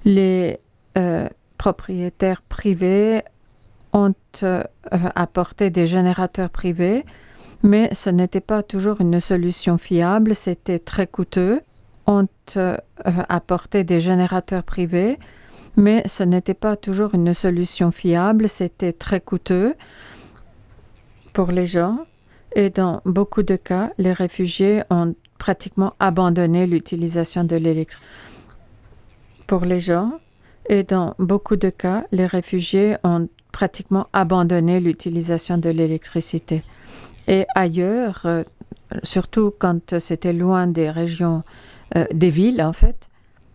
Les propriétaires privés ont apporté des générateurs privés, mais ce n'était pas toujours une solution fiable, c'était très coûteux. Ont apporté des générateurs privés, mais ce n'était pas toujours une solution fiable, c'était très coûteux pour les gens. Et dans beaucoup de cas, les réfugiés ont pratiquement abandonné l'utilisation de l'électricité. Pour les gens, et dans beaucoup de cas, les réfugiés ont pratiquement abandonné l'utilisation de l'électricité. Et ailleurs, surtout quand c'était loin des régions, des villes en fait,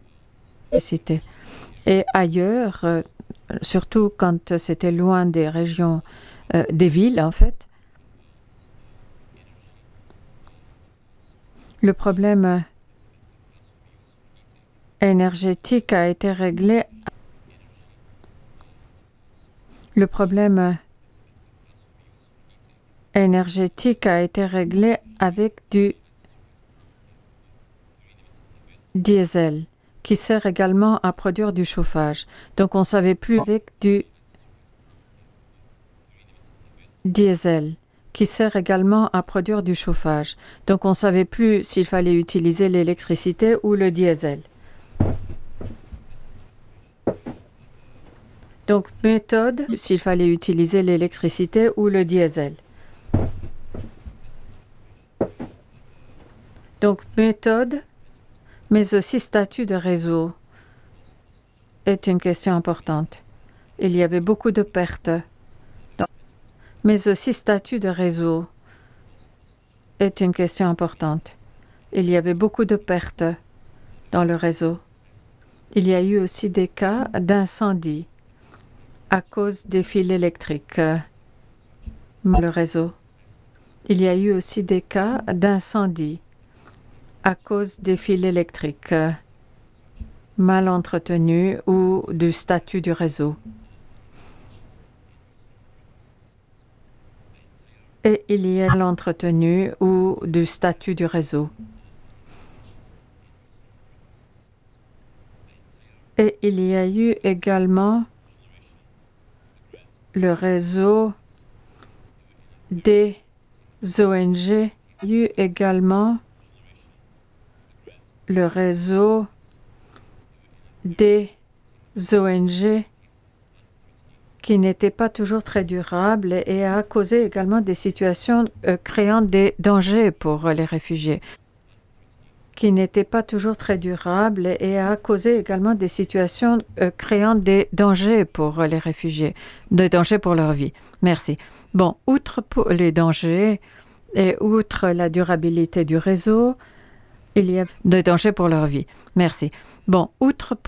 et ailleurs, surtout quand c'était loin des régions, des villes en fait, le problème énergétique a été réglé. Le problème énergétique a été réglé avec du diesel qui sert également à produire du chauffage. Donc on ne savait plus avec du diesel qui sert également à produire du chauffage. Donc on ne savait plus s'il fallait utiliser l'électricité ou le diesel. Donc méthode, s'il fallait utiliser l'électricité ou le diesel. Donc méthode, mais aussi statut de réseau est une question importante. Il y avait beaucoup de pertes. Mais aussi statut de réseau est une question importante. Il y avait beaucoup de pertes dans le réseau. Il y a eu aussi des cas d'incendie à cause des fils électriques dans le réseau. Il y a eu aussi des cas d'incendie à cause des fils électriques mal entretenus ou du statut du réseau. Et il y a l'entretenu ou du statut du réseau. Et il y a eu également le réseau des ONG. Il y a eu également le réseau des ONG qui n'était pas toujours très durable et a causé également des situations créant des dangers pour les réfugiés. Qui n'était pas toujours très durable et a causé également des situations créant des dangers pour les réfugiés, des dangers pour leur vie. Merci. Bon, outre pour les dangers et outre la durabilité du réseau, il y a des dangers pour leur vie. Merci. Bon, outre